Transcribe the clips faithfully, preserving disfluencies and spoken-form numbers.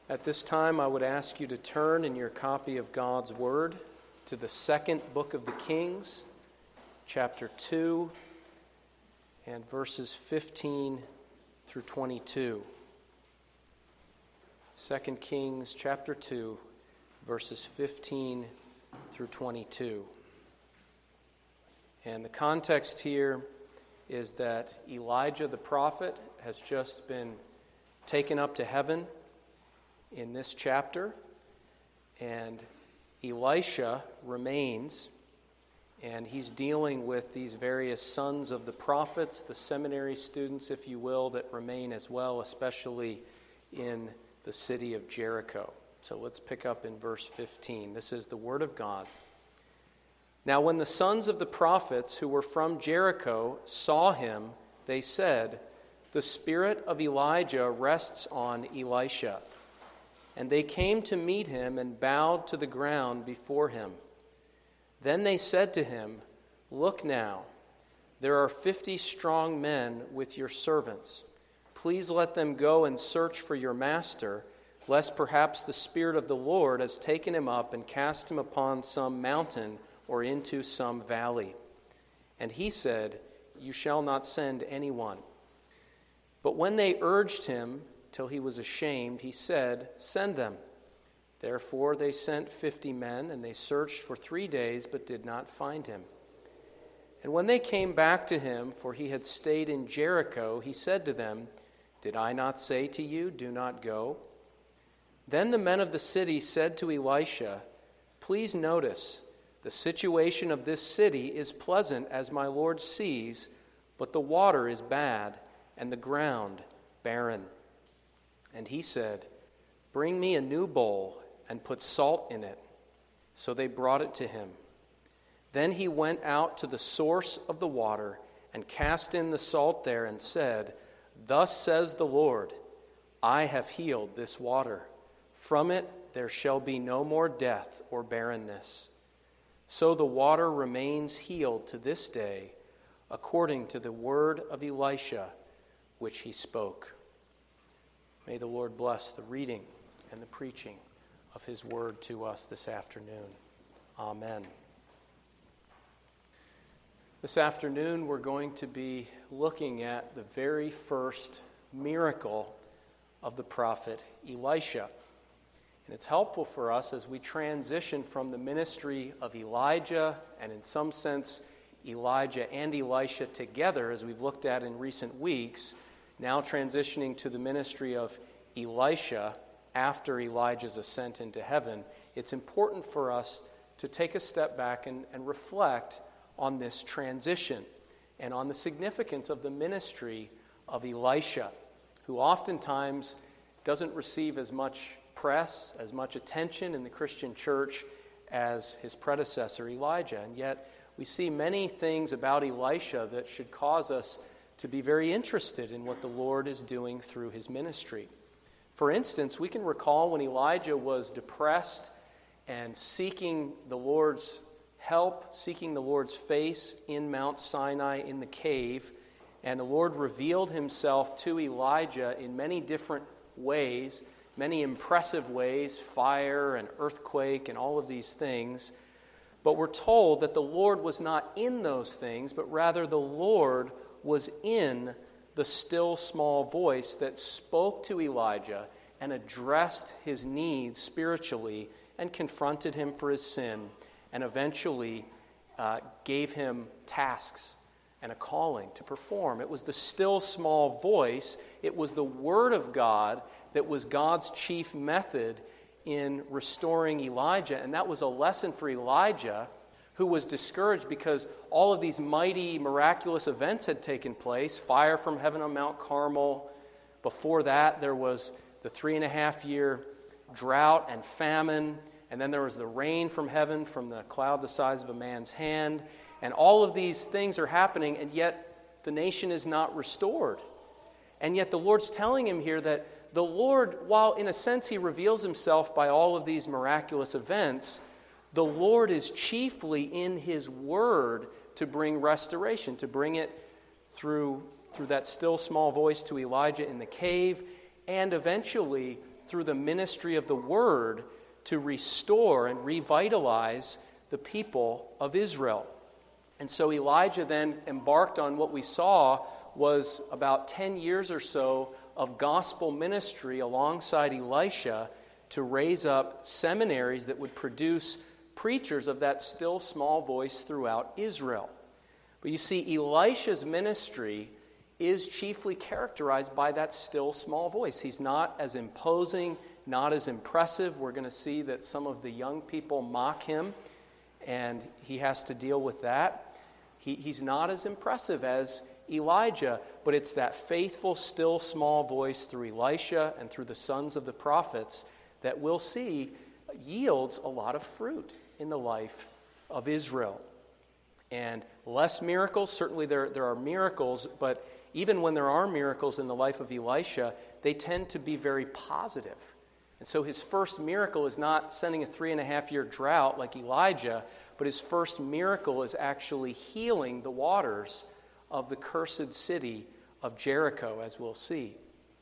At this time, I would ask you to turn in your copy of God's Word to the second book of the Kings, chapter two, and verses fifteen through twenty-two. Second Kings, chapter two, verses fifteen through twenty-two. And the context here is that Elijah the prophet has just been taken up to heaven in this chapter, and Elisha remains, and he's dealing with these various sons of the prophets, the seminary students, if you will, that remain as well, especially in the city of Jericho. So let's pick up in verse fifteen. This is the word of God. Now when the sons of the prophets who were from Jericho saw him, they said, "The spirit of Elijah rests on Elisha." And they came to meet him and bowed to the ground before him. Then they said to him, "Look now, there are fifty strong men with your servants. Please let them go and search for your master, lest perhaps the Spirit of the Lord has taken him up and cast him upon some mountain or into some valley." And he said, "You shall not send anyone." But when they urged him till he was ashamed, he said, "Send them." Therefore they sent fifty men, and they searched for three days, but did not find him. And when they came back to him, for he had stayed in Jericho, he said to them, "Did I not say to you, do not go?" Then the men of the city said to Elisha, "Please notice, the situation of this city is pleasant as my Lord sees, but the water is bad, and the ground barren." And he said, "Bring me a new bowl and put salt in it." So they brought it to him. Then he went out to the source of the water and cast in the salt there and said, "Thus says the Lord, I have healed this water. From it there shall be no more death or barrenness." So the water remains healed to this day, according to the word of Elisha, which he spoke. May the Lord bless the reading and the preaching of his word to us this afternoon. Amen. This afternoon we're going to be looking at the very first miracle of the prophet Elisha. And it's helpful for us as we transition from the ministry of Elijah, and in some sense Elijah and Elisha together, as we've looked at in recent weeks, now transitioning to the ministry of Elisha after Elijah's ascent into heaven. It's important for us to take a step back and, and reflect on this transition and on the significance of the ministry of Elisha, who oftentimes doesn't receive as much press, as much attention in the Christian church as his predecessor Elijah. And yet we see many things about Elisha that should cause us to be very interested in what the Lord is doing through his ministry. For instance, we can recall when Elijah was depressed and seeking the Lord's help, seeking the Lord's face in Mount Sinai in the cave, and the Lord revealed himself to Elijah in many different ways, many impressive ways, fire and earthquake and all of these things. But we're told that the Lord was not in those things, but rather the Lord was in the still small voice that spoke to Elijah and addressed his needs spiritually and confronted him for his sin and eventually uh, gave him tasks and a calling to perform. It was the still small voice, it was the Word of God that was God's chief method in restoring Elijah, and that was a lesson for Elijah, who was discouraged because all of these mighty, miraculous events had taken place. Fire from heaven on Mount Carmel. Before that, there was the three and a half year drought and famine. And then there was the rain from heaven from the cloud the size of a man's hand. And all of these things are happening, and yet the nation is not restored. And yet the Lord's telling him here that the Lord, while in a sense he reveals himself by all of these miraculous events, the Lord is chiefly in his word to bring restoration, to bring it through, through that still small voice to Elijah in the cave, and eventually through the ministry of the word to restore and revitalize the people of Israel. And so Elijah then embarked on what we saw was about ten years or so of gospel ministry alongside Elisha to raise up seminaries that would produce preachers of that still small voice throughout Israel. But you see, Elisha's ministry is chiefly characterized by that still small voice. He's not as imposing, not as impressive. We're going to see that some of the young people mock him, and he has to deal with that. He, he's not as impressive as Elijah, but it's that faithful, still small voice through Elisha and through the sons of the prophets that we'll see yields a lot of fruit in the life of Israel. And less miracles, certainly there, there are miracles, but even when there are miracles in the life of Elisha, they tend to be very positive. And so his first miracle is not sending a three and a half year drought like Elijah, but his first miracle is actually healing the waters of the cursed city of Jericho, as we'll see.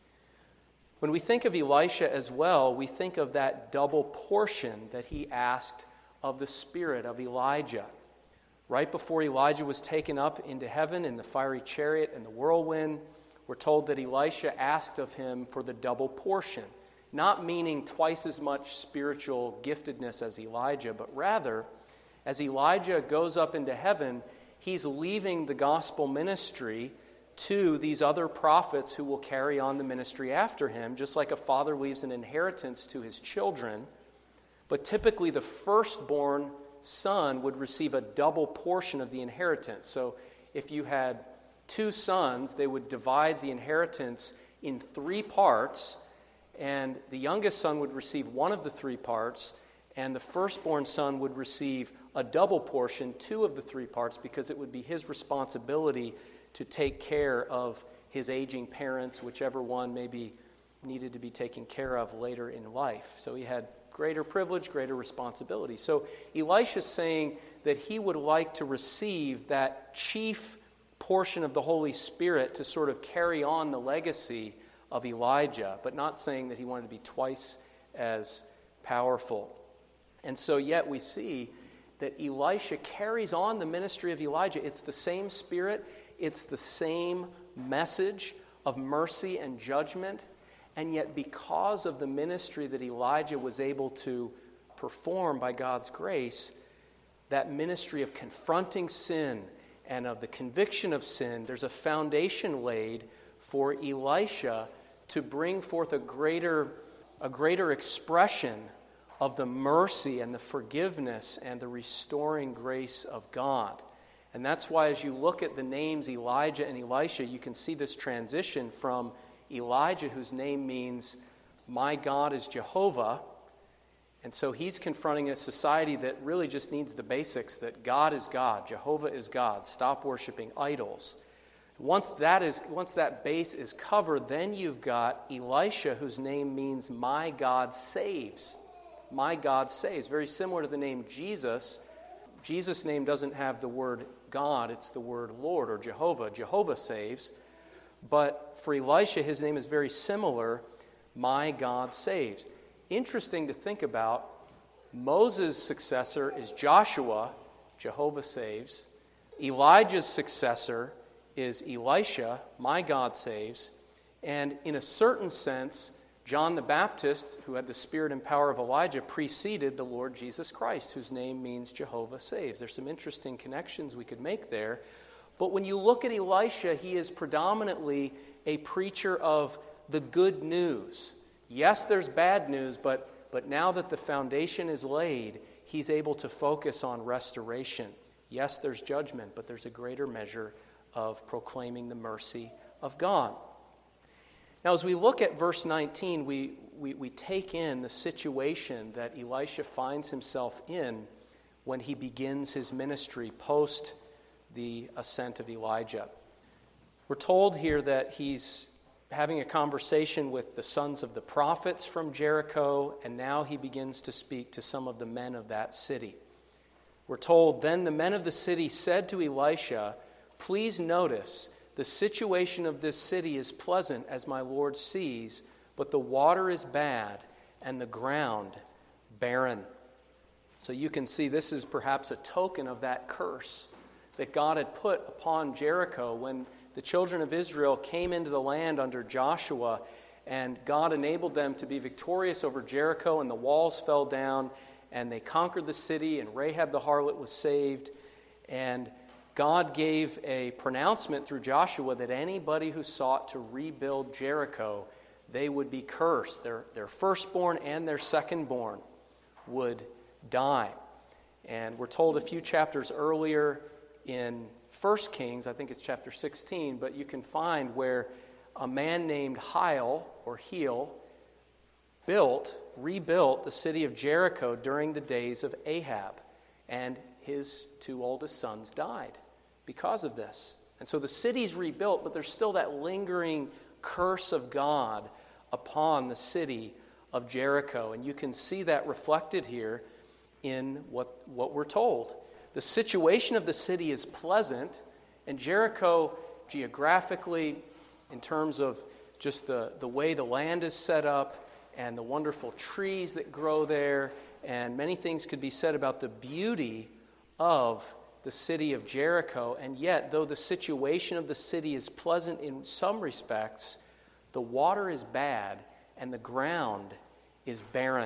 When we think of Elisha as well, we think of that double portion that he asked of the spirit of Elijah. Right before Elijah was taken up into heaven in the fiery chariot and the whirlwind, we're told that Elisha asked of him for the double portion, not meaning twice as much spiritual giftedness as Elijah, but rather, as Elijah goes up into heaven, he's leaving the gospel ministry to these other prophets who will carry on the ministry after him, just like a father leaves an inheritance to his children. But typically the firstborn son would receive a double portion of the inheritance. So if you had two sons, they would divide the inheritance in three parts, and the youngest son would receive one of the three parts, and the firstborn son would receive a double portion, two of the three parts, because it would be his responsibility to take care of his aging parents, whichever one maybe needed to be taken care of later in life. So he had greater privilege, greater responsibility. So Elisha's saying that he would like to receive that chief portion of the Holy Spirit to sort of carry on the legacy of Elijah, but not saying that he wanted to be twice as powerful. And so yet we see that Elisha carries on the ministry of Elijah. It's the same spirit, it's the same message of mercy and judgment. And yet because of the ministry that Elijah was able to perform by God's grace, that ministry of confronting sin and of the conviction of sin, there's a foundation laid for Elisha to bring forth a greater, a greater expression of the mercy and the forgiveness and the restoring grace of God. And that's why as you look at the names Elijah and Elisha, you can see this transition from Elijah, whose name means, my God is Jehovah. And so he's confronting a society that really just needs the basics, that God is God, Jehovah is God, stop worshiping idols. Once that is, once that base is covered, then you've got Elisha, whose name means, my God saves. My God saves. Very similar to the name Jesus. Jesus' name doesn't have the word God, it's the word Lord or Jehovah. Jehovah saves. But for Elisha, his name is very similar, my God saves. Interesting to think about, Moses' successor is Joshua, Jehovah saves. Elijah's successor is Elisha, my God saves. And in a certain sense, John the Baptist, who had the spirit and power of Elijah, preceded the Lord Jesus Christ, whose name means Jehovah saves. There's some interesting connections we could make there. But when you look at Elisha, he is predominantly a preacher of the good news. Yes, there's bad news, but, but now that the foundation is laid, he's able to focus on restoration. Yes, there's judgment, but there's a greater measure of proclaiming the mercy of God. Now, as we look at verse nineteen, we, we, we take in the situation that Elisha finds himself in when he begins his ministry post the ascent of Elijah. We're told here that he's having a conversation with the sons of the prophets from Jericho, and now he begins to speak to some of the men of that city. We're told, then the men of the city said to Elisha, please notice, the situation of this city is pleasant, as my Lord sees, but the water is bad and the ground barren. So you can see this is perhaps a token of that curse that God had put upon Jericho when the children of Israel came into the land under Joshua, and God enabled them to be victorious over Jericho, and the walls fell down, and they conquered the city, and Rahab the harlot was saved. And God gave a pronouncement through Joshua that anybody who sought to rebuild Jericho, they would be cursed. Their, their firstborn and their secondborn would die. And we're told a few chapters earlier in First Kings, I think it's chapter sixteen, but you can find where a man named Hiel, or Heel, built, rebuilt the city of Jericho during the days of Ahab. And his two oldest sons died because of this. And so the city's rebuilt, but there's still that lingering curse of God upon the city of Jericho. And you can see that reflected here in what, what we're told. The situation of the city is pleasant, and Jericho, geographically, in terms of just the, the way the land is set up and the wonderful trees that grow there, and many things could be said about the beauty of the city of Jericho. And yet, though the situation of the city is pleasant in some respects, the water is bad and the ground is barren.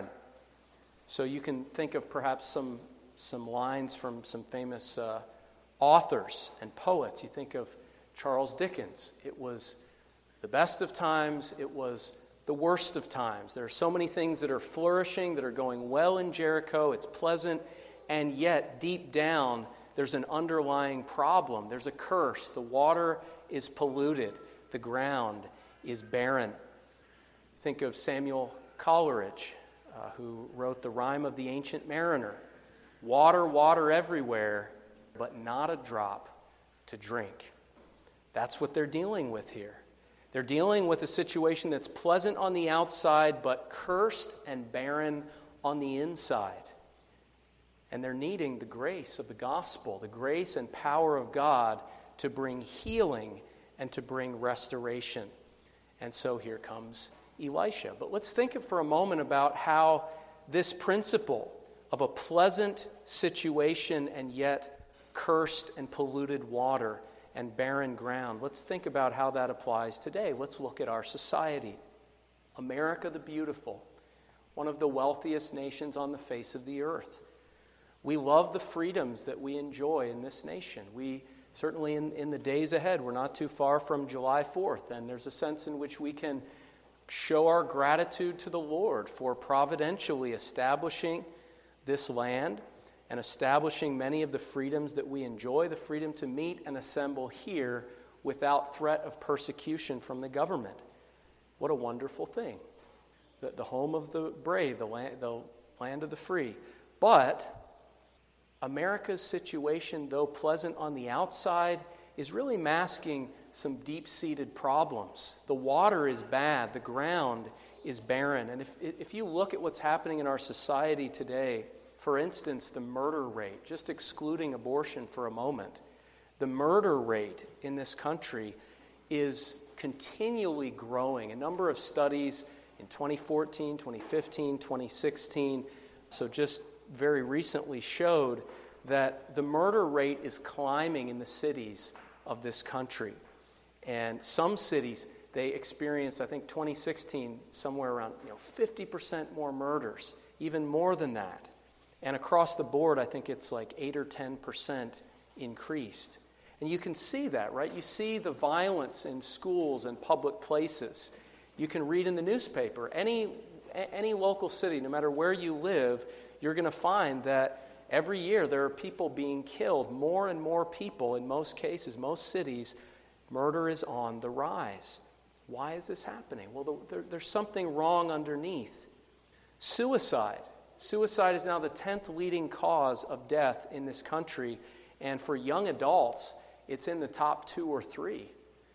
So you can think of perhaps some some lines from some famous uh, authors and poets. You think of Charles Dickens. It was the best of times, it was the worst of times. There are so many things that are flourishing, that are going well in Jericho. It's pleasant, and yet deep down there's an underlying problem. There's a curse. The water is polluted. The ground is barren. Think of Samuel Coleridge, uh, who wrote the Rime of the Ancient Mariner. Water, water everywhere, but not a drop to drink. That's what they're dealing with here. They're dealing with a situation that's pleasant on the outside, but cursed and barren on the inside. And they're needing the grace of the gospel, the grace and power of God to bring healing and to bring restoration. And so here comes Elisha. But let's think for a moment about how this principle of a pleasant situation and yet cursed and polluted water and barren ground, let's think about how that applies today. Let's look at our society. America the beautiful, one of the wealthiest nations on the face of the earth. We love the freedoms that we enjoy in this nation. We certainly in, in the days ahead, we're not too far from July fourth, and there's a sense in which we can show our gratitude to the Lord for providentially establishing this land and establishing many of the freedoms that we enjoy, the freedom to meet and assemble here without threat of persecution from the government. What a wonderful thing. The, the home of the brave, the land, the land of the free. But America's situation, though pleasant on the outside, is really masking some deep-seated problems. The water is bad. The ground is barren. And if, if you look at what's happening in our society today, for instance, the murder rate, just excluding abortion for a moment, the murder rate in this country is continually growing. A number of studies in twenty fourteen, twenty fifteen, twenty sixteen, so just very recently showed that the murder rate is climbing in the cities of this country. And some cities, they experienced, I think twenty sixteen, somewhere around you know fifty percent more murders, even more than that. And across the board, I think it's like eight or ten percent increased. And you can see that, right? You see the violence in schools and public places. You can read in the newspaper. Any, any local city, no matter where you live, you're going to find that every year there are people being killed. More and more people, in most cases, most cities, murder is on the rise. Why is this happening? Well, there, there's something wrong underneath. Suicide. Suicide is now the tenth leading cause of death in this country, and for young adults, it's in the top two or three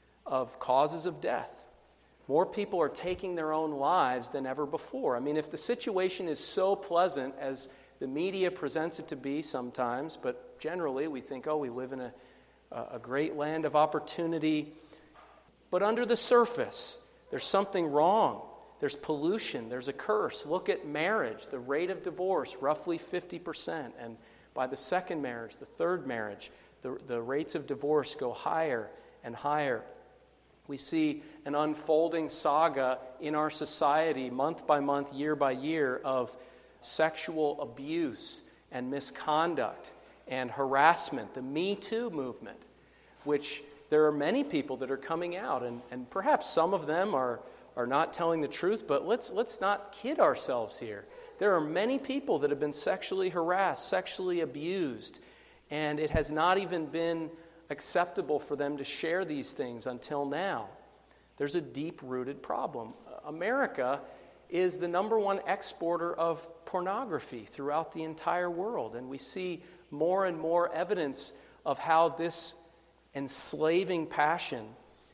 of causes of death. More people are taking their own lives than ever before. I mean, if the situation is so pleasant as the media presents it to be sometimes, but generally we think, oh, we live in a, a great land of opportunity. But under the surface, there's something wrong. There's pollution. There's a curse. Look at marriage. The rate of divorce, roughly fifty percent. And by the second marriage, the third marriage, the, the rates of divorce go higher and higher. We see an unfolding saga in our society, month by month, year by year, of sexual abuse and misconduct and harassment. The Me Too movement, which there are many people that are coming out, and, and perhaps some of them are, are not telling the truth, but let's, let's not kid ourselves here. There are many people that have been sexually harassed, sexually abused, and it has not even been acceptable for them to share these things until now. There's a deep-rooted problem. America is the number one exporter of pornography throughout the entire world, and we see more and more evidence of how this enslaving passion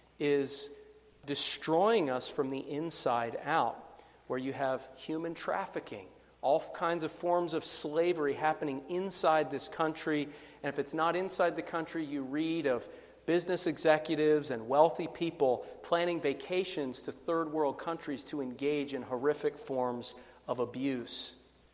is destroying us from the inside out, where you have human trafficking, all kinds of forms of slavery happening inside this country. And if it's not inside the country, you read of business executives and wealthy people planning vacations to third world countries to engage in horrific forms of abuse.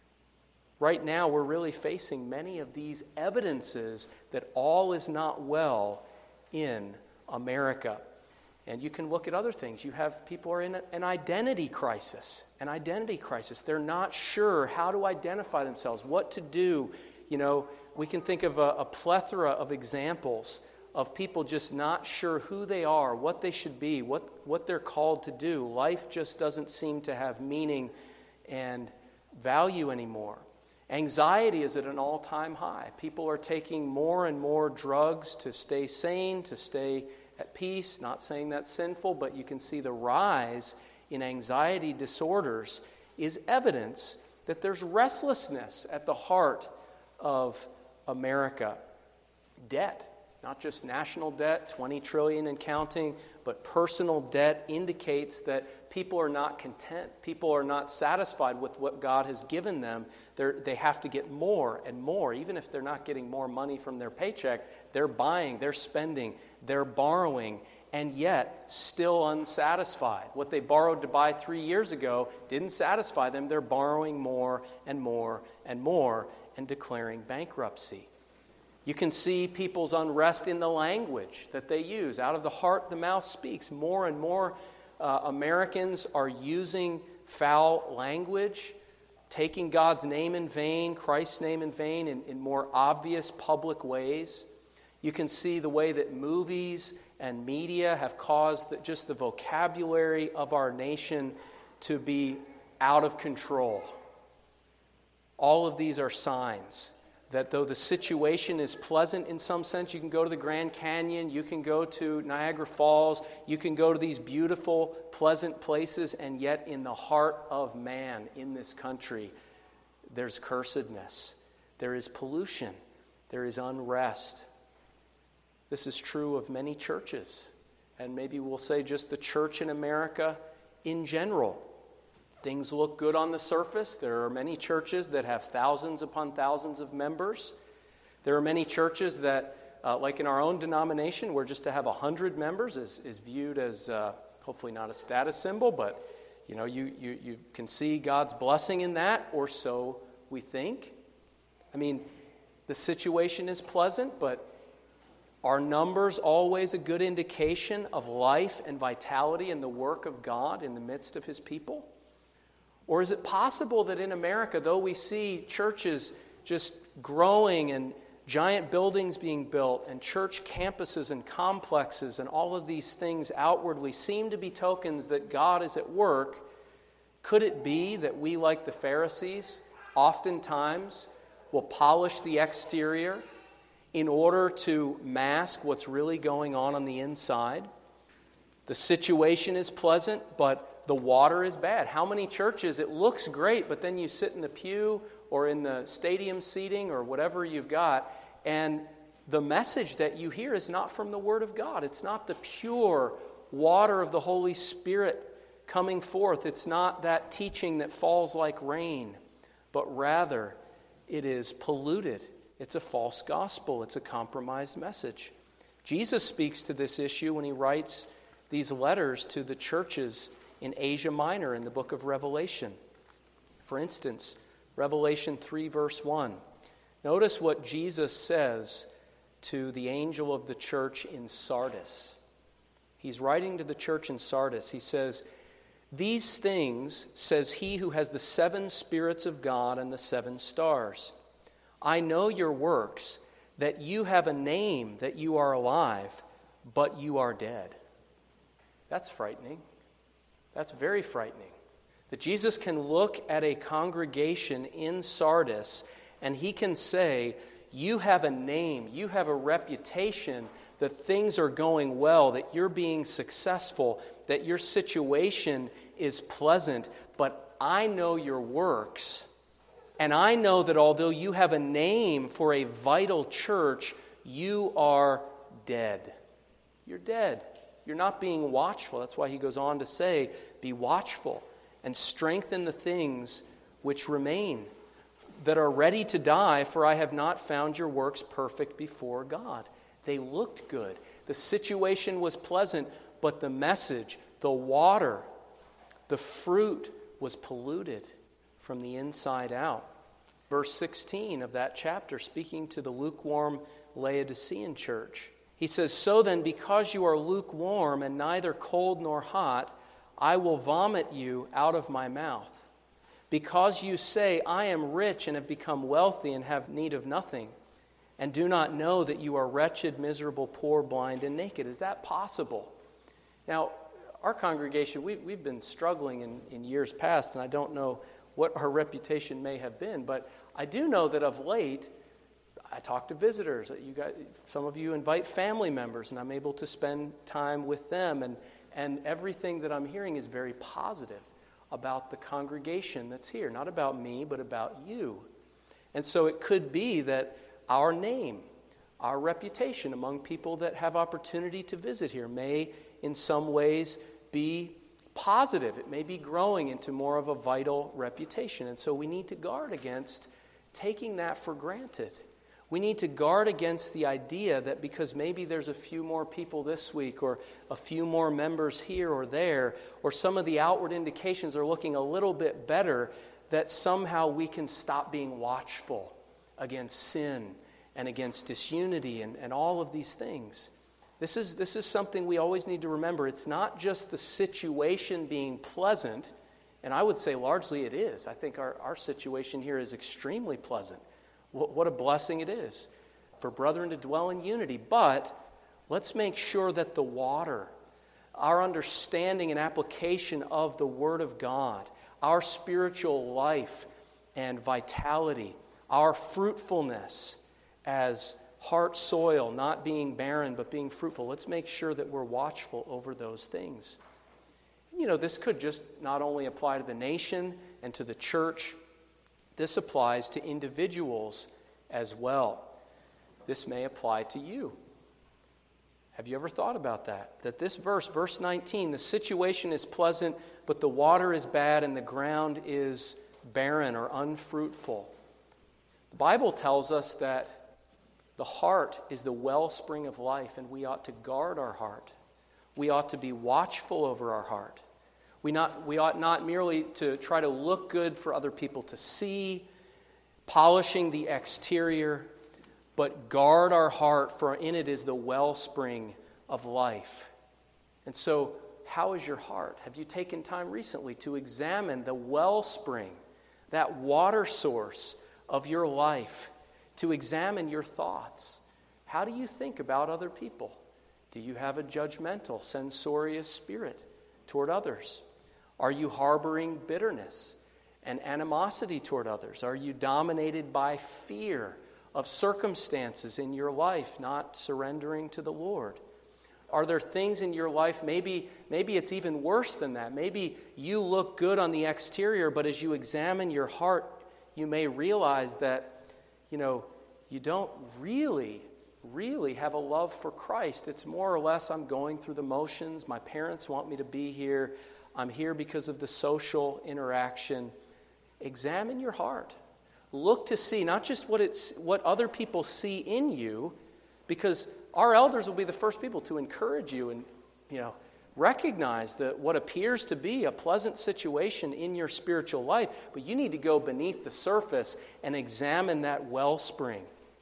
Right now, we're really facing many of these evidences that all is not well in America. And you can look at other things. You have people who are in an identity crisis. An identity crisis. They're not sure how to identify themselves, what to do. You know, we can think of a, a plethora of examples of people just not sure who they are, what they should be, what, what they're called to do. Life just doesn't seem to have meaning and value anymore. Anxiety is at an all-time high. People are taking more and more drugs to stay sane, to stay at peace. Not saying that's sinful, but you can see the rise in anxiety disorders is evidence that there's restlessness at the heart of America. Debt, not just national debt, twenty trillion dollars and counting, but personal debt indicates that people are not content. People are not satisfied with what God has given them. They're, they have to get more and more. Even if they're not getting more money from their paycheck, they're buying, they're spending, they're borrowing, and yet still unsatisfied. What they borrowed to buy three years ago didn't satisfy them. They're borrowing more and more and more and declaring bankruptcy. You can see people's unrest in the language that they use. Out of the heart, the mouth speaks. More and more uh, Americans are using foul language, taking God's name in vain, Christ's name in vain, in, in more obvious public ways. You can see the way that movies and media have caused the, just the vocabulary of our nation to be out of control. All of these are signs that though the situation is pleasant in some sense, you can go to the Grand Canyon, you can go to Niagara Falls, you can go to these beautiful, pleasant places, and yet in the heart of man in this country, there's cursedness, there is pollution, there is unrest. This is true of many churches, and maybe we'll say just the church in America in general. Things look good on the surface. There are many churches that have thousands upon thousands of members. There are many churches that, uh, like in our own denomination, where just to have one hundred members is, is viewed as uh, hopefully not a status symbol, but you know, you, you, you can see God's blessing in that, or so we think. I mean, the situation is pleasant, but are numbers always a good indication of life and vitality in the work of God in the midst of His people? Or is it possible that in America, though we see churches just growing and giant buildings being built and church campuses and complexes and all of these things outwardly seem to be tokens that God is at work, could it be that we, like the Pharisees, oftentimes will polish the exterior in order to mask what's really going on on the inside? The situation is pleasant, but the water is bad. How many churches, it looks great, but then you sit in the pew or in the stadium seating or whatever you've got, and the message that you hear is not from the Word of God. It's not the pure water of the Holy Spirit coming forth. It's not that teaching that falls like rain, but rather it is polluted. It's a false gospel. It's a compromised message. Jesus speaks to this issue when He writes these letters to the churches in Asia Minor in the book of Revelation. For instance, Revelation three, verse one. Notice what Jesus says to the angel of the church in Sardis. He's writing to the church in Sardis. He says, "These things says he who has the seven spirits of God and the seven stars. I know your works, that you have a name, that you are alive, but you are dead." That's frightening. That's very frightening. That Jesus can look at a congregation in Sardis and he can say, you have a name, you have a reputation, that things are going well, that you're being successful, that your situation is pleasant, but I know your works, and I know that although you have a name for a vital church, you are dead. You're dead. You're not being watchful. That's why he goes on to say, be watchful and strengthen the things which remain, that are ready to die, for I have not found your works perfect before God. They looked good. The situation was pleasant, but the message, the water, the fruit was polluted from the inside out. Verse sixteen of that chapter, speaking to the lukewarm Laodicean church, he says, "So then, because you are lukewarm and neither cold nor hot, I will vomit you out of my mouth. Because you say, I am rich and have become wealthy and have need of nothing, and do not know that you are wretched, miserable, poor, blind, and naked." Is that possible? Now, our congregation, we, we've been struggling in, in years past, and I don't know what our reputation may have been, but I do know that of late, I talk to visitors. You got, some of you invite family members, and I'm able to spend time with them, and, and everything that I'm hearing is very positive about the congregation that's here. Not about me, but about you. And so it could be that our name, our reputation among people that have opportunity to visit here may in some ways be positive. It may be growing into more of a vital reputation. And so we need to guard against taking that for granted. We need to guard against the idea that because maybe there's a few more people this week or a few more members here or there, or some of the outward indications are looking a little bit better, that somehow we can stop being watchful against sin and against disunity and, and all of these things. This is, this is something we always need to remember. It's not just the situation being pleasant, and I would say largely it is. I think our, our situation here is extremely pleasant. What a blessing it is for brethren to dwell in unity. But let's make sure that the water, our understanding and application of the Word of God, our spiritual life and vitality, our fruitfulness as heart soil, not being barren but being fruitful, let's make sure that we're watchful over those things. You know, this could just not only apply to the nation and to the church. This applies to individuals as well. This may apply to you. Have you ever thought about that? That this verse, verse nineteen, the situation is pleasant, but the water is bad and the ground is barren or unfruitful. The Bible tells us that the heart is the wellspring of life, and we ought to guard our heart. We ought to be watchful over our heart. We, not, we ought not merely to try to look good for other people to see, polishing the exterior, but guard our heart, for in it is the wellspring of life. And so, how is your heart? Have you taken time recently to examine the wellspring, that water source of your life, to examine your thoughts? How do you think about other people? Do you have a judgmental, censorious spirit toward others? Are you harboring bitterness and animosity toward others? Are you dominated by fear of circumstances in your life, not surrendering to the Lord? Are there things in your life, maybe, maybe it's even worse than that. Maybe you look good on the exterior, but as you examine your heart, you may realize that, you know, you don't really, really have a love for Christ. It's more or less, I'm going through the motions. My parents want me to be here. I'm here because of the social interaction. Examine your heart. Look to see not just what it's what other people see in you, because our elders will be the first people to encourage you and, you know, recognize that what appears to be a pleasant situation in your spiritual life, but you need to go beneath the surface and examine that wellspring.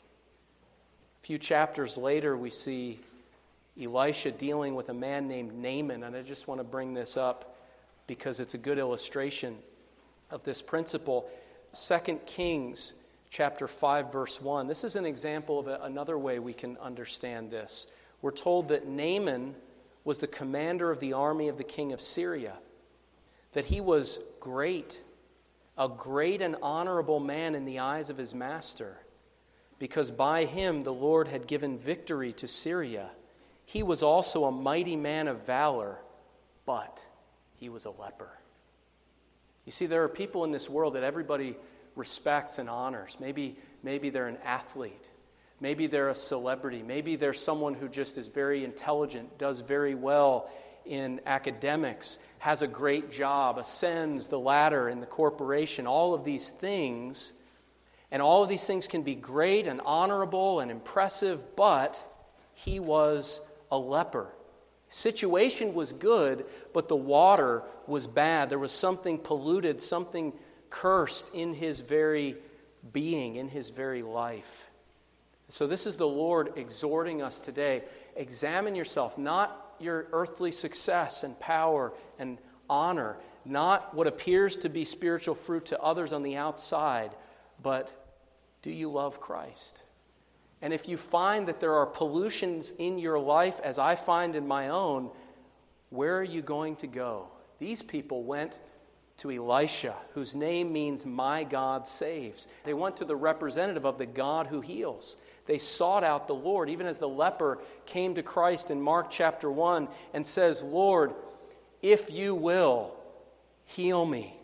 A few chapters later, we see Elisha dealing with a man named Naaman, and I just want to bring this up because it's a good illustration of this principle. Second Kings chapter five, verse one. This is an example of a, another way we can understand this. We're told that Naaman was the commander of the army of the king of Syria, that he was great, a great and honorable man in the eyes of his master, because by him the Lord had given victory to Syria. He was also a mighty man of valor, but he was a leper. You see, there are people in this world that everybody respects and honors. Maybe, maybe they're an athlete. Maybe they're a celebrity. Maybe they're someone who just is very intelligent, does very well in academics, has a great job, ascends the ladder in the corporation. All of these things, and all of these things can be great and honorable and impressive, but he was a leper. Situation was good, but the water was bad. There was something polluted, something cursed in his very being, in his very life. So this is the Lord exhorting us today. Examine yourself, not your earthly success and power and honor, not what appears to be spiritual fruit to others on the outside, but do you love Christ? And if you find that there are pollutions in your life, as I find in my own, where are you going to go? These people went to Elisha, whose name means "my God saves." They went to the representative of the God who heals. They sought out the Lord, even as the leper came to Christ in Mark chapter one and says, "Lord, if you will, heal me."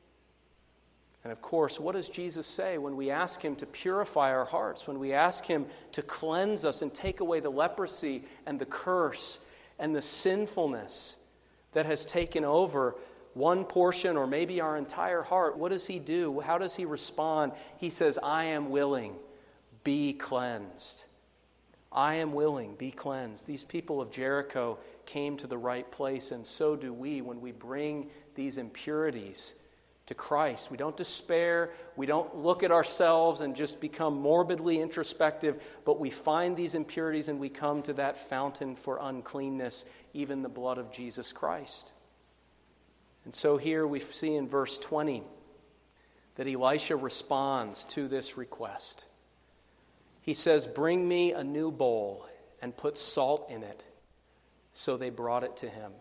And of course, what does Jesus say when we ask him to purify our hearts, when we ask him to cleanse us and take away the leprosy and the curse and the sinfulness that has taken over one portion or maybe our entire heart? What does he do? How does he respond? He says, "I am willing. Be cleansed." I am willing, be cleansed. These people of Jericho came to the right place, and so do we when we bring these impurities to Christ. We don't despair. We don't look at ourselves and just become morbidly introspective, but we find these impurities and we come to that fountain for uncleanness, even the blood of Jesus Christ. And so here we see in verse twenty that Elisha responds to this request. He says, "Bring me a new bowl and put salt in it." So they brought it to him.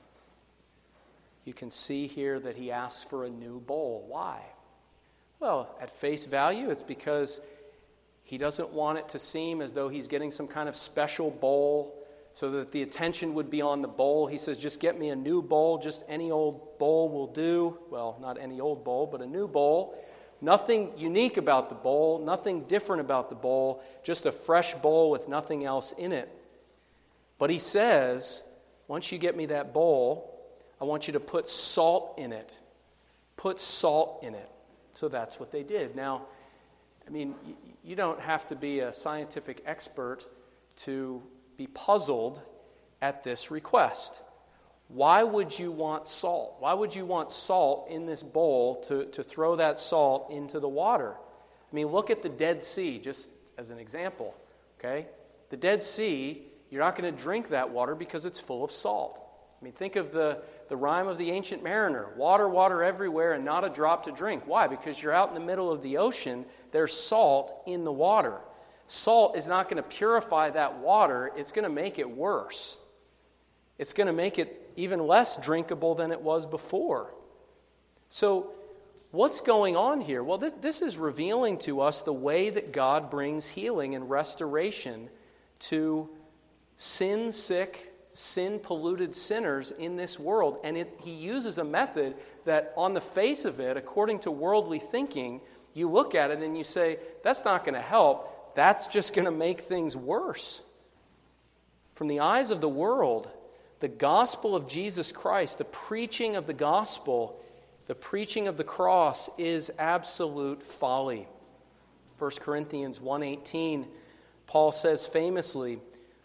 You can see here that he asks for a new bowl. Why? Well, at face value, it's because he doesn't want it to seem as though he's getting some kind of special bowl so that the attention would be on the bowl. He says, "Just get me a new bowl. Just any old bowl will do." Well, not any old bowl, but a new bowl. Nothing unique about the bowl, nothing different about the bowl, just a fresh bowl with nothing else in it. But he says, once you get me that bowl, I want you to put salt in it. Put salt in it. So that's what they did. Now, I mean, you don't have to be a scientific expert to be puzzled at this request. Why would you want salt? Why would you want salt in this bowl to, to throw that salt into the water? I mean, look at the Dead Sea, just as an example, okay? The Dead Sea, you're not going to drink that water because it's full of salt. I mean, think of the, the rhyme of the Ancient Mariner. Water, water everywhere, and not a drop to drink. Why? Because you're out in the middle of the ocean. There's salt in the water. Salt is not going to purify that water. It's going to make it worse. It's going to make it even less drinkable than it was before. So what's going on here? Well, this, this is revealing to us the way that God brings healing and restoration to sin-sick, sin-polluted sinners in this world. And it, he uses a method that on the face of it, according to worldly thinking, you look at it and you say, that's not going to help. That's just going to make things worse. From the eyes of the world, the gospel of Jesus Christ, the preaching of the gospel, the preaching of the cross is absolute folly. First Corinthians one eighteen, Paul says famously,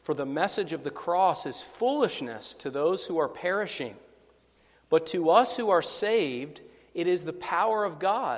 For the message of the cross is foolishness to those who are perishing, but to us who are saved, it is the power of God.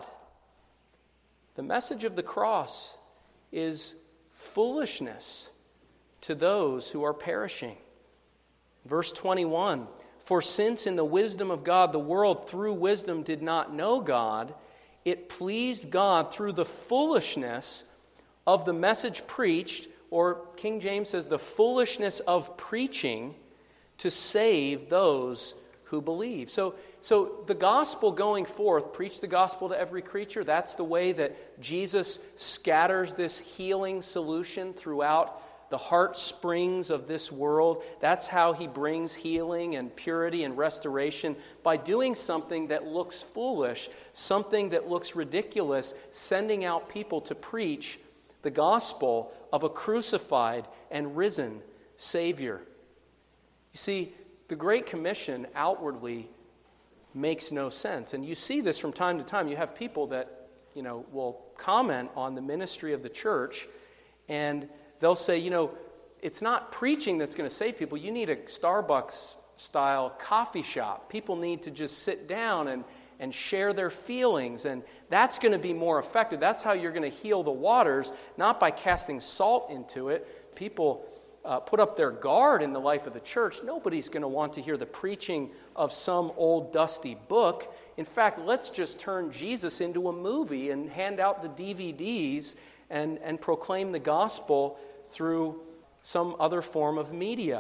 The message of the cross is foolishness to those who are perishing. Verse twenty-one, for since in the wisdom of God the world through wisdom did not know God, it pleased God through the foolishness of the message preached, or King James says the foolishness of preaching, to save those who believe. So, so the gospel going forth, preach the gospel to every creature. That's the way that Jesus scatters this healing solution throughout the heart springs of this world. That's how he brings healing and purity and restoration, by doing something that looks foolish, something that looks ridiculous, sending out people to preach the gospel of a crucified and risen Savior. You see, the Great Commission outwardly makes no sense. And you see this from time to time. You have people that, you know, will comment on the ministry of the church, and they'll say, you know, it's not preaching that's going to save people. You need a Starbucks-style coffee shop. People need to just sit down and, and share their feelings, and that's going to be more effective. That's how you're going to heal the waters, not by casting salt into it. People uh, put up their guard in the life of the church. Nobody's going to want to hear the preaching of some old dusty book. In fact, let's just turn Jesus into a movie and hand out the D V Ds and, and proclaim the gospel through some other form of media.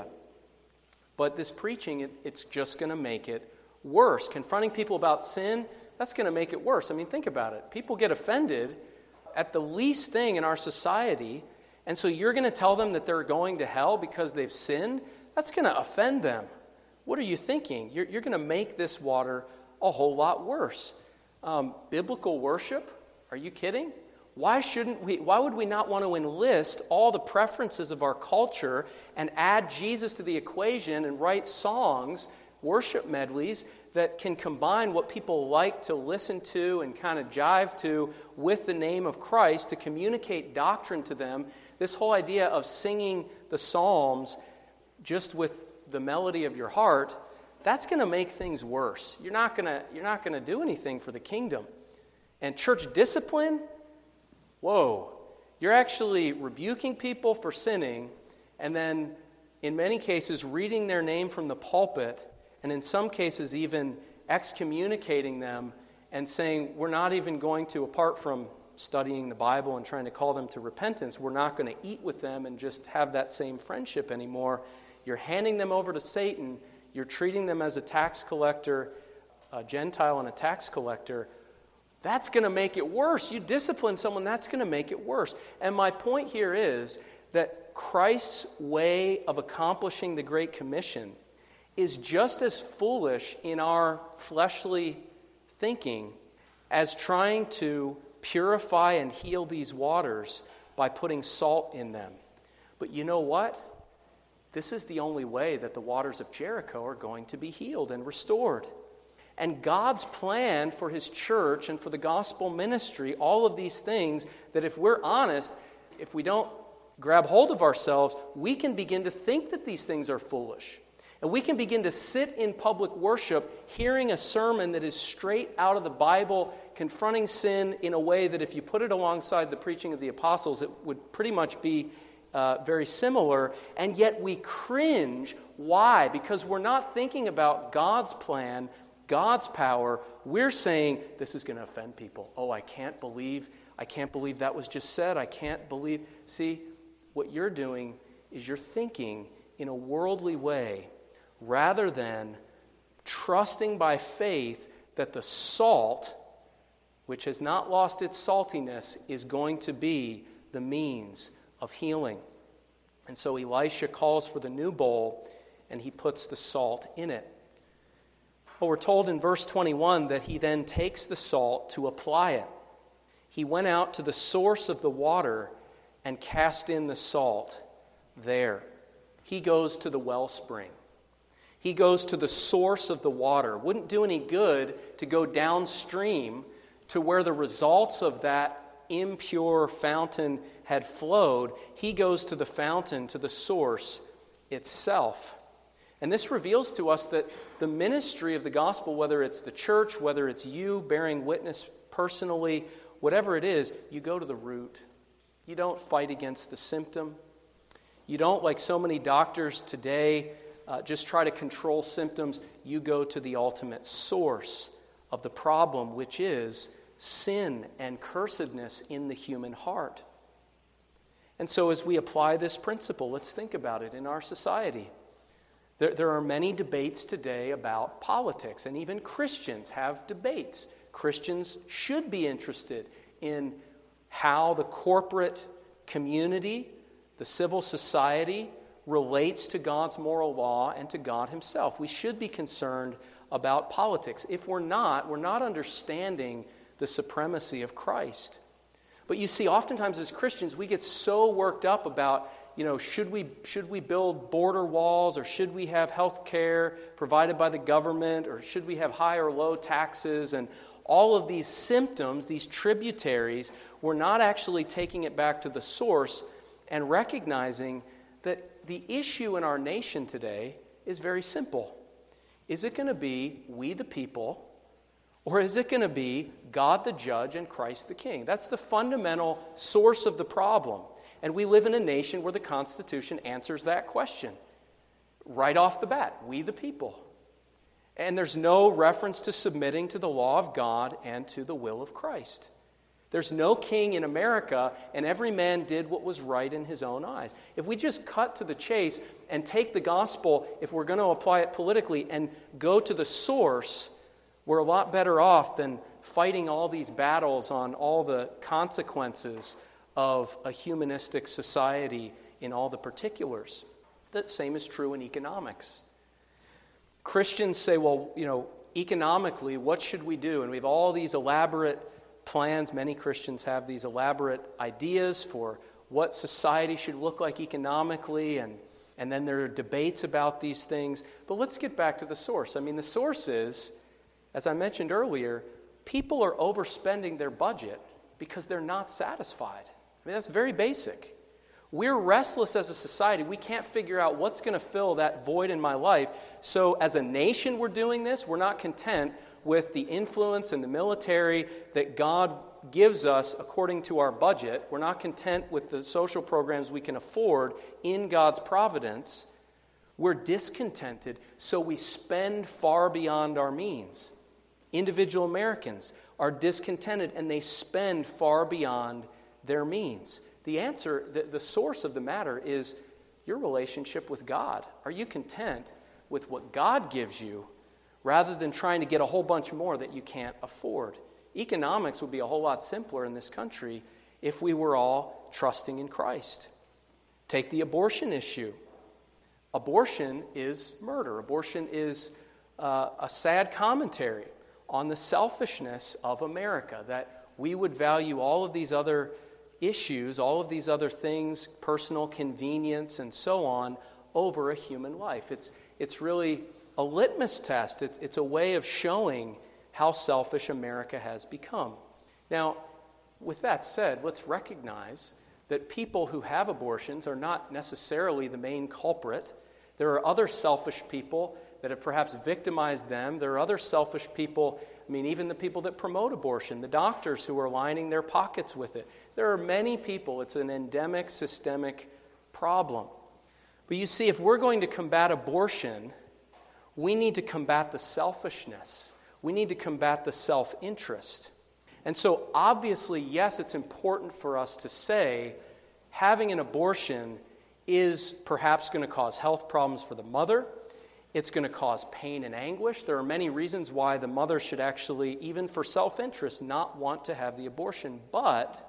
But this preaching, it, it's just going to make it worse. Confronting people about sin, that's going to make it worse. I mean, think about it. People get offended at the least thing in our society, and so you're going to tell them that they're going to hell because they've sinned? That's going to offend them. What are you thinking? You're, you're going to make this water a whole lot worse. Um, biblical worship? Are you kidding? Why shouldn't we? Why would we not want to enlist all the preferences of our culture and add Jesus to the equation and write songs, worship medleys that can combine what people like to listen to and kind of jive to with the name of Christ to communicate doctrine to them? This whole idea of singing the Psalms just with the melody of your heart, that's going to make things worse. You're not going to you're not going to do anything for the kingdom. And church discipline, whoa, you're actually rebuking people for sinning, and then in many cases reading their name from the pulpit, and in some cases even excommunicating them and saying, we're not even going to, apart from studying the Bible and trying to call them to repentance, we're not going to eat with them and just have that same friendship anymore. You're handing them over to Satan. You're treating them as a tax collector, a Gentile and a tax collector. That's going to make it worse. You discipline someone, that's going to make it worse. And my point here is that Christ's way of accomplishing the Great Commission is just as foolish in our fleshly thinking as trying to purify and heal these waters by putting salt in them. But you know what? This is the only way that the waters of Jericho are going to be healed and restored. And God's plan for His church and for the gospel ministry, all of these things that if we're honest, if we don't grab hold of ourselves, we can begin to think that these things are foolish. And we can begin to sit in public worship hearing a sermon that is straight out of the Bible, confronting sin in a way that if you put it alongside the preaching of the apostles, it would pretty much be uh, very similar. And yet we cringe. Why? Because we're not thinking about God's plan, God's power. We're saying, this is going to offend people. Oh, I can't believe, I can't believe that was just said. I can't believe. See, what you're doing is you're thinking in a worldly way rather than trusting by faith that the salt, which has not lost its saltiness, is going to be the means of healing. And so Elisha calls for the new bowl, and he puts the salt in it. Well, we're told in verse twenty-one that he then takes the salt to apply it. He went out to the source of the water and cast in the salt there. He goes to the wellspring. He goes to the source of the water. Wouldn't do any good to go downstream to where the results of that impure fountain had flowed, he goes to the fountain, to the source itself. And this reveals to us that the ministry of the gospel, whether it's the church, whether it's you bearing witness personally, whatever it is, you go to the root. You don't fight against the symptom. You don't, like so many doctors today, uh, just try to control symptoms. You go to the ultimate source of the problem, which is sin and cursedness in the human heart. And so as we apply this principle, let's think about it in our society. There, there are many debates today about politics, and even Christians have debates. Christians should be interested in how the corporate community, the civil society, relates to God's moral law and to God himself. We should be concerned about politics. If we're not, we're not understanding the supremacy of Christ. But you see, oftentimes as Christians, we get so worked up about, you know, should we should we build border walls, or should we have health care provided by the government, or should we have high or low taxes, and all of these symptoms, these tributaries. We're not actually taking it back to the source and recognizing that the issue in our nation today is very simple. Is it going to be we the people, or is it going to be God the judge and Christ the king? That's the fundamental source of the problem. And we live in a nation where the Constitution answers that question right off the bat, we the people. And there's no reference to submitting to the law of God and to the will of Christ. There's no king in America, and every man did what was right in his own eyes. If we just cut to the chase and take the gospel, if we're going to apply it politically, and go to the source, we're a lot better off than fighting all these battles on all the consequences of a humanistic society in all the particulars. The same is true in economics. Christians say, well, you know, economically, what should we do? And we have all these elaborate plans. Many Christians have these elaborate ideas for what society should look like economically, and, and then there are debates about these things. But let's get back to the source. I mean, the source is, as I mentioned earlier, people are overspending their budget because they're not satisfied. I mean, that's very basic. We're restless as a society. We can't figure out what's going to fill that void in my life. So as a nation, we're doing this. We're not content with the influence and the military that God gives us according to our budget. We're not content with the social programs we can afford in God's providence. We're discontented, so we spend far beyond our means. Individual Americans are discontented, and they spend far beyond their means. The answer, the, the source of the matter is your relationship with God. Are you content with what God gives you rather than trying to get a whole bunch more that you can't afford? Economics would be a whole lot simpler in this country if we were all trusting in Christ. Take the abortion issue. Abortion is murder. Abortion is uh, a sad commentary on the selfishness of America, that we would value all of these other issues, all of these other things, personal convenience and so on, over a human life. It's it's really a litmus test. It's, it's a way of showing how selfish America has become. Now, with that said, let's recognize that people who have abortions are not necessarily the main culprit. There are other selfish people that have perhaps victimized them. There are other selfish people, I mean, even the people that promote abortion, the doctors who are lining their pockets with it. There are many people. It's an endemic, systemic problem. But you see, if we're going to combat abortion, we need to combat the selfishness. We need to combat the self-interest. And so, obviously, yes, it's important for us to say having an abortion is perhaps going to cause health problems for the mother. It's going to cause pain and anguish. There are many reasons why the mother should actually, even for self-interest, not want to have the abortion. But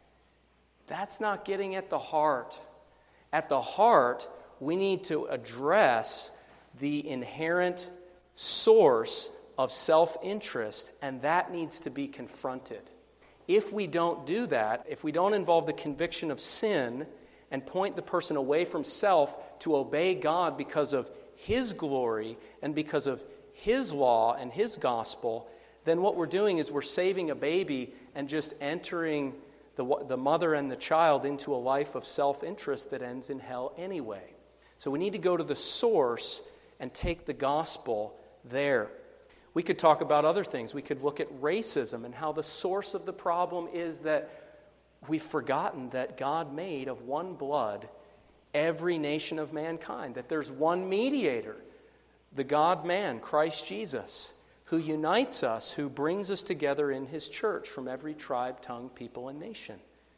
that's not getting at the heart. At the heart, we need to address the inherent source of self-interest, and that needs to be confronted. If we don't do that, if we don't involve the conviction of sin and point the person away from self to obey God because of His glory and because of His law and His gospel, then what we're doing is we're saving a baby and just entering the, the mother and the child into a life of self-interest that ends in hell anyway. So we need to go to the source and take the gospel there. We could talk about other things. We could look at racism and how the source of the problem is that we've forgotten that God made of one blood every nation of mankind, that there's one mediator, the God-man, Christ Jesus, who unites us, who brings us together in his church from every tribe, tongue, people, and nation.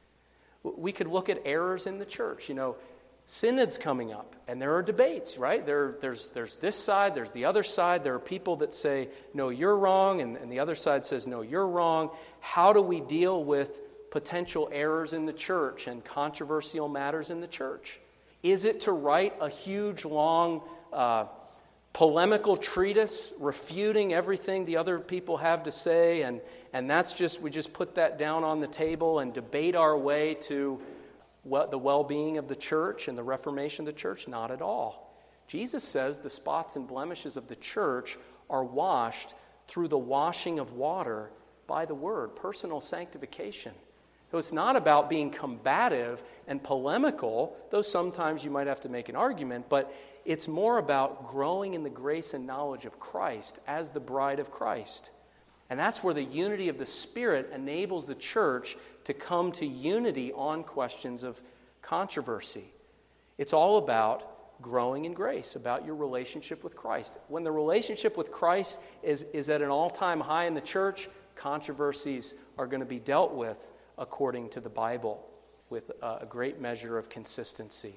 We could look at errors in the church. You know, synod's coming up, and there are debates, right? There, there's, there's this side, there's the other side. There are people that say, no, you're wrong, and, and the other side says, no, you're wrong. How do we deal with potential errors in the church and controversial matters in the church? Is it to write a huge, long, uh, polemical treatise refuting everything the other people have to say, and, and that's just, we just put that down on the table and debate our way to what the well-being of the church and the reformation of the church? Not at all. Jesus says the spots and blemishes of the church are washed through the washing of water by the word, personal sanctification. So it's not about being combative and polemical, though sometimes you might have to make an argument, but it's more about growing in the grace and knowledge of Christ as the bride of Christ. And that's where the unity of the Spirit enables the church to come to unity on questions of controversy. It's all about growing in grace, about your relationship with Christ. When the relationship with Christ is, is at an all-time high in the church, controversies are going to be dealt with according to the Bible with a great measure of consistency.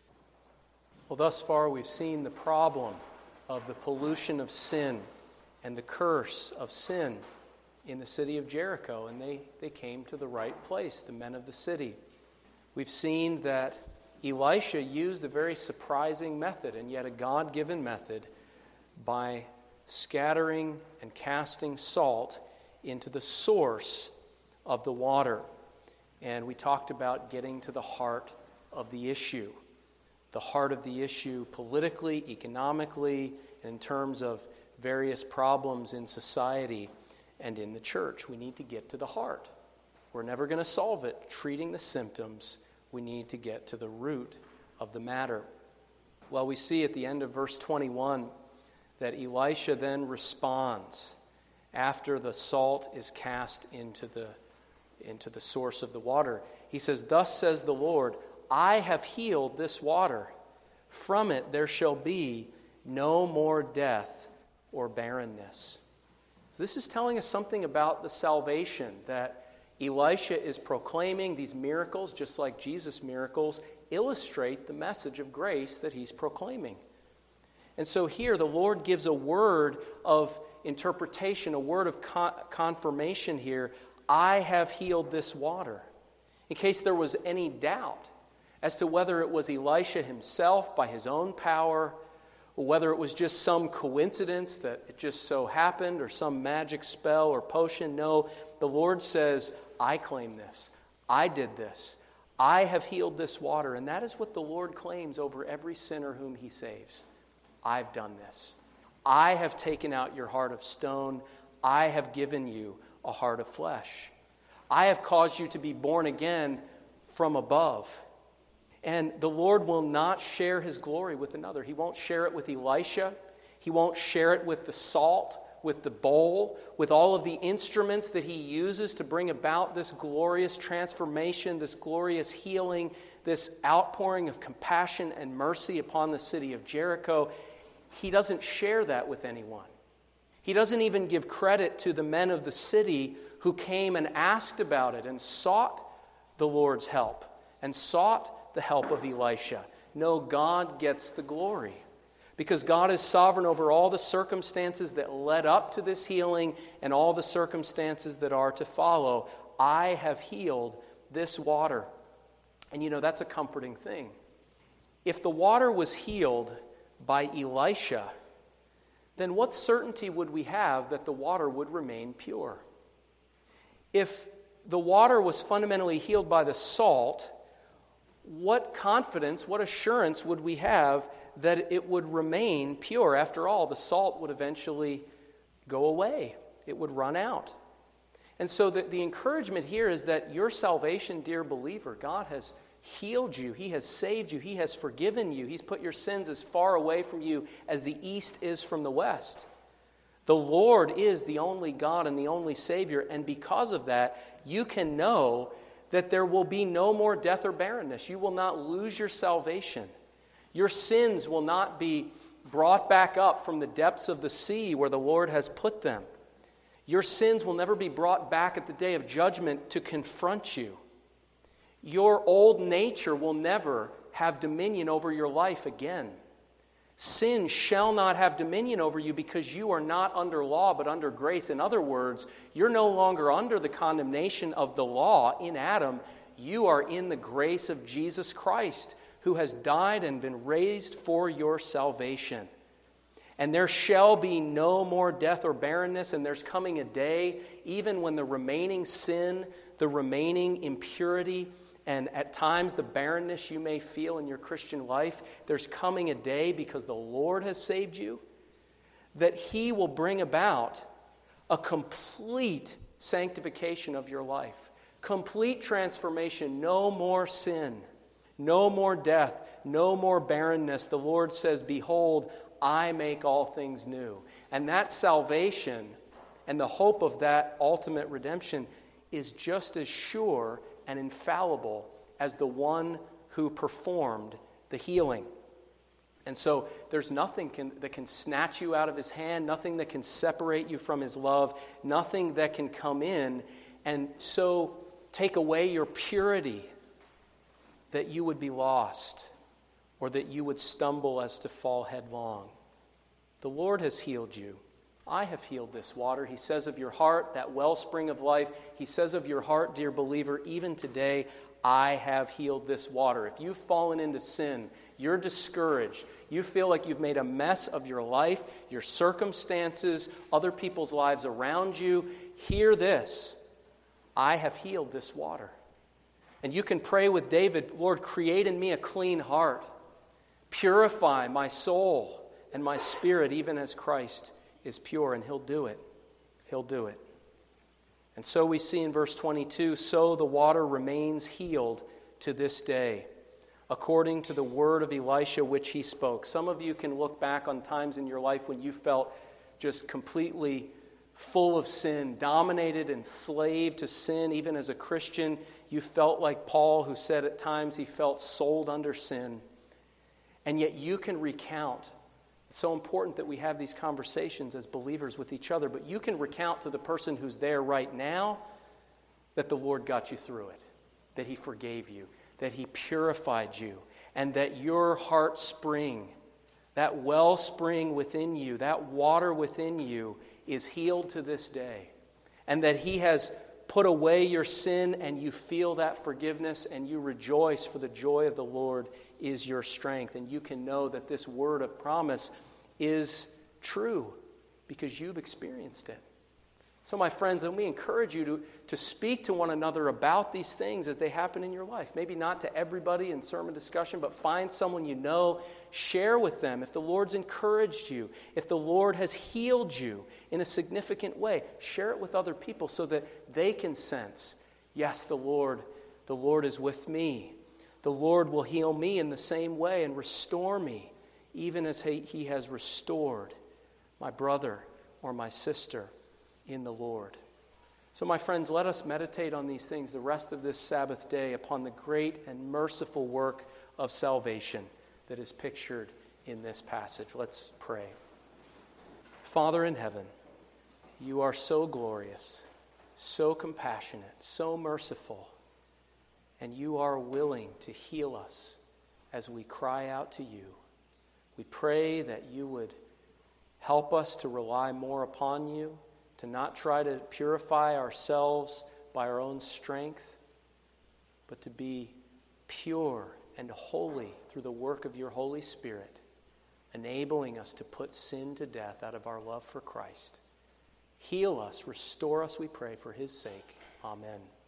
Well, thus far we've seen the problem of the pollution of sin and the curse of sin in the city of Jericho, and they, they came to the right place, the men of the city. We've seen that Elisha used a very surprising method, and yet a God-given method, by scattering and casting salt into the source of the water. And we talked about getting to the heart of the issue. The heart of the issue politically, economically, and in terms of various problems in society and in the church. We need to get to the heart. We're never going to solve it treating the symptoms. We need to get to the root of the matter. Well, we see at the end of verse twenty-one that Elisha then responds after the salt is cast into the into the source of the water. He says, "Thus says the Lord, I have healed this water. From it there shall be no more death or barrenness." This is telling us something about the salvation that Elisha is proclaiming. These miracles, just like Jesus' miracles, illustrate the message of grace that he's proclaiming. And so here the Lord gives a word of interpretation, a word of con- confirmation here. I have healed this water. In case there was any doubt as to whether it was Elisha himself by his own power, or whether it was just some coincidence that it just so happened, or some magic spell or potion. No, the Lord says, I claim this. I did this. I have healed this water. And that is what the Lord claims over every sinner whom he saves. I've done this. I have taken out your heart of stone. I have given you a heart of flesh. I have caused you to be born again from above. And the Lord will not share his glory with another. He won't share it with Elisha. He won't share it with the salt, with the bowl, with all of the instruments that he uses to bring about this glorious transformation, this glorious healing, this outpouring of compassion and mercy upon the city of Jericho. He doesn't share that with anyone. He doesn't even give credit to the men of the city who came and asked about it and sought the Lord's help and sought the help of Elisha. No, God gets the glory because God is sovereign over all the circumstances that led up to this healing and all the circumstances that are to follow. I have healed this water. And you know, that's a comforting thing. If the water was healed by Elisha, then what certainty would we have that the water would remain pure? If the water was fundamentally healed by the salt, what confidence, what assurance would we have that it would remain pure? After all, the salt would eventually go away. It would run out. And so the, the encouragement here is that your salvation, dear believer, God has healed you. He has saved you. He has forgiven you. He's put your sins as far away from you as the east is from the west. The Lord is the only God and the only Savior, and because of that, you can know that there will be no more death or barrenness. You will not lose your salvation. Your sins will not be brought back up from the depths of the sea where the Lord has put them. Your sins will never be brought back at the day of judgment to confront you. Your old nature will never have dominion over your life again. Sin shall not have dominion over you because you are not under law but under grace. In other words, you're no longer under the condemnation of the law in Adam. You are in the grace of Jesus Christ, who has died and been raised for your salvation. And there shall be no more death or barrenness, and there's coming a day, even when the remaining sin, the remaining impurity, and at times the barrenness you may feel in your Christian life, there's coming a day, because the Lord has saved you, that He will bring about a complete sanctification of your life. Complete transformation. No more sin. No more death. No more barrenness. The Lord says, "Behold, I make all things new." And that salvation and the hope of that ultimate redemption is just as sure and infallible as the one who performed the healing. And so there's nothing can, that can snatch you out of His hand, nothing that can separate you from His love, nothing that can come in and so take away your purity that you would be lost or that you would stumble as to fall headlong. The Lord has healed you. I have healed this water. He says of your heart, that wellspring of life. He says of your heart, dear believer, even today, I have healed this water. If you've fallen into sin, you're discouraged, you feel like you've made a mess of your life, your circumstances, other people's lives around you, hear this. I have healed this water. And you can pray with David, Lord, create in me a clean heart. Purify my soul and my spirit, even as Christ is pure, and He'll do it. He'll do it. And so we see in verse twenty-two, so the water remains healed to this day, according to the word of Elisha which he spoke. Some of you can look back on times in your life when you felt just completely full of sin, dominated, enslaved to sin. Even as a Christian, you felt like Paul, who said at times he felt sold under sin. And yet you can recount. It's so important that we have these conversations as believers with each other, but you can recount to the person who's there right now that the Lord got you through it, that He forgave you, that He purified you, and that your heart spring, that wellspring within you, that water within you is healed to this day, and that He has put away your sin, and you feel that forgiveness, and you rejoice, for the joy of the Lord is your strength. And you can know that this word of promise is true because you've experienced it. So my friends, and we encourage you to, to speak to one another about these things as they happen in your life. Maybe not to everybody in sermon discussion, but find someone you know, share with them. If the Lord's encouraged you, if the Lord has healed you in a significant way, share it with other people so that they can sense, yes, the Lord, the Lord is with me. The Lord will heal me in the same way and restore me, even as he, he has restored my brother or my sister in the Lord. So my friends, let us meditate on these things the rest of this Sabbath day upon the great and merciful work of salvation that is pictured in this passage. Let's pray. Father in heaven, you are so glorious, so compassionate, so merciful, and you are willing to heal us as we cry out to you. We pray that you would help us to rely more upon you, to not try to purify ourselves by our own strength, but to be pure and holy through the work of your Holy Spirit, enabling us to put sin to death out of our love for Christ. Heal us, restore us, we pray, for His sake. Amen.